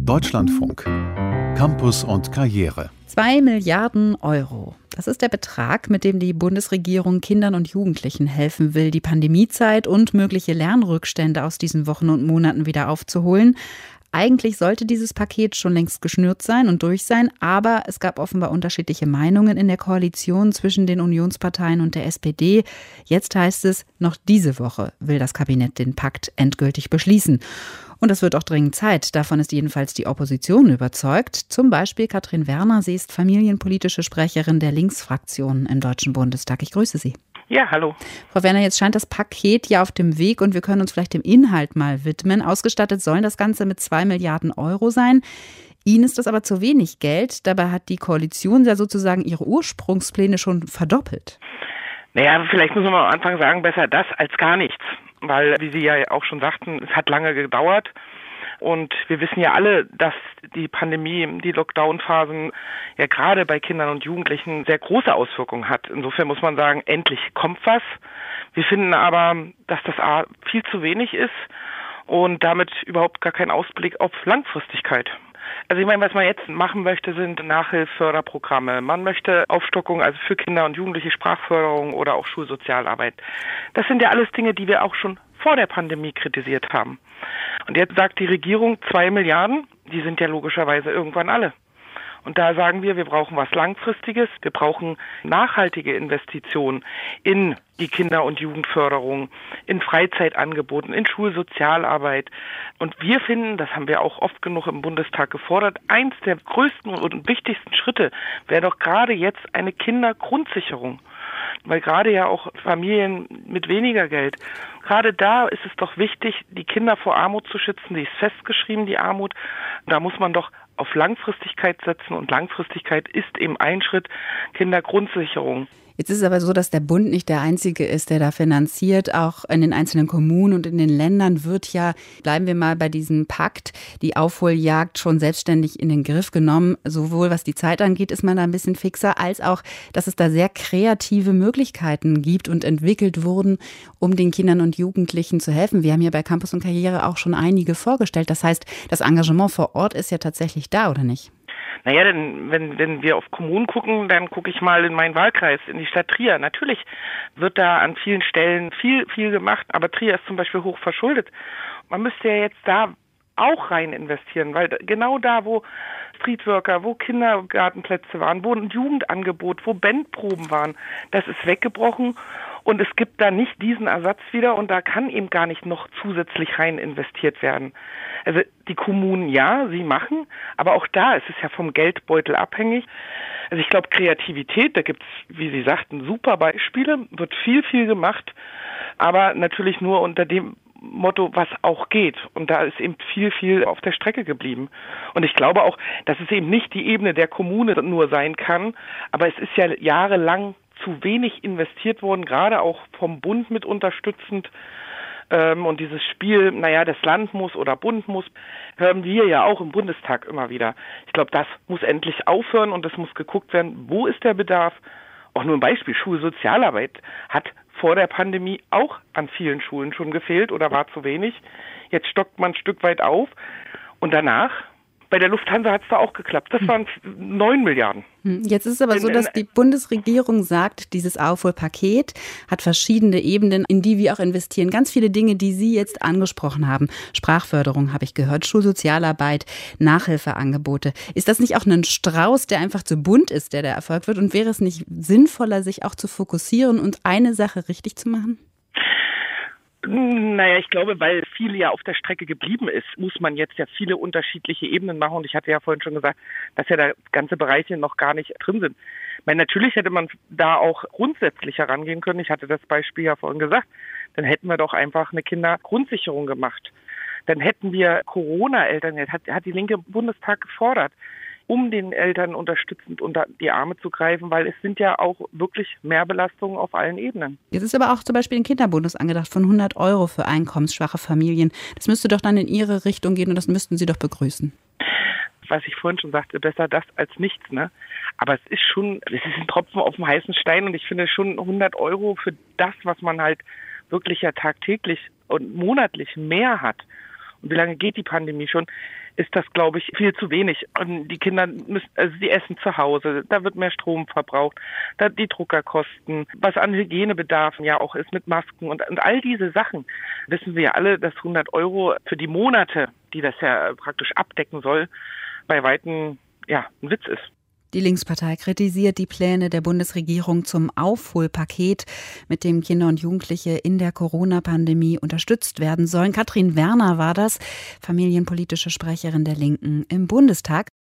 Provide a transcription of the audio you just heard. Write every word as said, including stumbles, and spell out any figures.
Deutschlandfunk. Campus und Karriere. Zwei Milliarden Euro. Das ist der Betrag, mit dem die Bundesregierung Kindern und Jugendlichen helfen will, die Pandemiezeit und mögliche Lernrückstände aus diesen Wochen und Monaten wieder aufzuholen. Eigentlich sollte dieses Paket schon längst geschnürt sein und durch sein, aber es gab offenbar unterschiedliche Meinungen in der Koalition zwischen den Unionsparteien und der S P D. Jetzt heißt es, noch diese Woche will das Kabinett den Pakt endgültig beschließen. Und es wird auch dringend Zeit. Davon ist jedenfalls die Opposition überzeugt. Zum Beispiel Katrin Werner. Sie ist familienpolitische Sprecherin der Linksfraktion im Deutschen Bundestag. Ich grüße Sie. Ja, hallo. Frau Werner, jetzt scheint das Paket ja auf dem Weg und wir können uns vielleicht dem Inhalt mal widmen. Ausgestattet sollen das Ganze mit zwei Milliarden Euro sein. Ihnen ist das aber zu wenig Geld. Dabei hat die Koalition ja sozusagen ihre Ursprungspläne schon verdoppelt. Naja, vielleicht muss man am Anfang sagen, besser das als gar nichts. Weil, wie Sie ja auch schon sagten, es hat lange gedauert. Und wir wissen ja alle, dass die Pandemie, die Lockdown-Phasen ja gerade bei Kindern und Jugendlichen sehr große Auswirkungen hat. Insofern muss man sagen, endlich kommt was. Wir finden aber, dass das A viel zu wenig ist und damit überhaupt gar kein Ausblick auf Langfristigkeit. Also ich meine, was man jetzt machen möchte, sind Nachhilfeförderprogramme. Man möchte Aufstockung, also für Kinder und Jugendliche Sprachförderung oder auch Schulsozialarbeit. Das sind ja alles Dinge, die wir auch schon vor der Pandemie kritisiert haben. Und jetzt sagt die Regierung zwei Milliarden, die sind ja logischerweise irgendwann alle. Und da sagen wir, wir brauchen was Langfristiges, wir brauchen nachhaltige Investitionen in die Kinder- und Jugendförderung, in Freizeitangeboten, in Schulsozialarbeit. Und wir finden, das haben wir auch oft genug im Bundestag gefordert, eins der größten und wichtigsten Schritte wäre doch gerade jetzt eine Kindergrundsicherung. Weil gerade ja auch Familien mit weniger Geld, gerade da ist es doch wichtig, die Kinder vor Armut zu schützen. Die ist festgeschrieben, die Armut. Da muss man doch auf Langfristigkeit setzen und Langfristigkeit ist eben ein Schritt Kindergrundsicherung. Jetzt ist es aber so, dass der Bund nicht der Einzige ist, der da finanziert. Auch in den einzelnen Kommunen und in den Ländern wird ja, bleiben wir mal bei diesem Pakt, die Aufholjagd schon selbstständig in den Griff genommen. Sowohl was die Zeit angeht, ist man da ein bisschen fixer, als auch, dass es da sehr kreative Möglichkeiten gibt und entwickelt wurden, um den Kindern und Jugendlichen zu helfen. Wir haben hier bei Campus und Karriere auch schon einige vorgestellt. Das heißt, das Engagement vor Ort ist ja tatsächlich da, oder nicht? Naja, denn wenn, wenn wir auf Kommunen gucken, dann gucke ich mal in meinen Wahlkreis, in die Stadt Trier. Natürlich wird da an vielen Stellen viel, viel gemacht, aber Trier ist zum Beispiel hoch verschuldet. Man müsste ja jetzt da auch rein investieren, weil genau da, wo Streetworker, wo Kindergartenplätze waren, wo ein Jugendangebot, wo Bandproben waren, das ist weggebrochen. Und es gibt da nicht diesen Ersatz wieder und da kann eben gar nicht noch zusätzlich rein investiert werden. Also die Kommunen, ja, sie machen, aber auch da ist es ja vom Geldbeutel abhängig. Also ich glaube, Kreativität, da gibt's, wie Sie sagten, super Beispiele, wird viel, viel gemacht, aber natürlich nur unter dem Motto, was auch geht. Und da ist eben viel, viel auf der Strecke geblieben. Und ich glaube auch, dass es eben nicht die Ebene der Kommune nur sein kann, aber es ist ja jahrelang zu wenig investiert worden, gerade auch vom Bund mit unterstützend. Ähm, und dieses Spiel, naja, das Land muss oder Bund muss, hören wir ja auch im Bundestag immer wieder. Ich glaube, das muss endlich aufhören und es muss geguckt werden, wo ist der Bedarf. Auch nur ein Beispiel, Schulsozialarbeit hat vor der Pandemie auch an vielen Schulen schon gefehlt oder war zu wenig. Jetzt stockt man ein Stück weit auf und danach, bei der Lufthansa hat es da auch geklappt. Das waren neun Milliarden. Jetzt ist es aber so, dass die Bundesregierung sagt, dieses Aufholpaket hat verschiedene Ebenen, in die wir auch investieren. Ganz viele Dinge, die Sie jetzt angesprochen haben. Sprachförderung habe ich gehört, Schulsozialarbeit, Nachhilfeangebote. Ist das nicht auch ein Strauß, der einfach zu bunt ist, der der Erfolg wird? Und wäre es nicht sinnvoller, sich auch zu fokussieren und eine Sache richtig zu machen? Naja, ich glaube, weil viel ja auf der Strecke geblieben ist, muss man jetzt ja viele unterschiedliche Ebenen machen. Und ich hatte ja vorhin schon gesagt, dass ja da ganze Bereiche noch gar nicht drin sind. Ich meine, natürlich hätte man da auch grundsätzlich herangehen können. Ich hatte das Beispiel ja vorhin gesagt. Dann hätten wir doch einfach eine Kindergrundsicherung gemacht. Dann hätten wir Corona-Eltern, hat, hat die linke Bundestag gefordert, um den Eltern unterstützend unter die Arme zu greifen, weil es sind ja auch wirklich Mehrbelastungen auf allen Ebenen. Jetzt ist aber auch zum Beispiel ein Kinderbonus angedacht von hundert Euro für einkommensschwache Familien. Das müsste doch dann in Ihre Richtung gehen und das müssten Sie doch begrüßen. Was ich vorhin schon sagte, besser das als nichts, ne? Aber es ist schon, es ist ein Tropfen auf dem heißen Stein und ich finde schon hundert Euro für das, was man halt wirklich ja tagtäglich und monatlich mehr hat. Und wie lange geht die Pandemie schon? Ist das, glaube ich, viel zu wenig. Und die Kinder müssen, also sie essen zu Hause, da wird mehr Strom verbraucht, da die Druckerkosten, was an Hygienebedarfen ja auch ist mit Masken und, und all diese Sachen. Wissen wir ja alle, dass hundert Euro für die Monate, die das ja praktisch abdecken soll, bei Weitem ja ein Witz ist. Die Linkspartei kritisiert die Pläne der Bundesregierung zum Aufholpaket, mit dem Kinder und Jugendliche in der Corona-Pandemie unterstützt werden sollen. Katrin Werner war das, familienpolitische Sprecherin der Linken im Bundestag.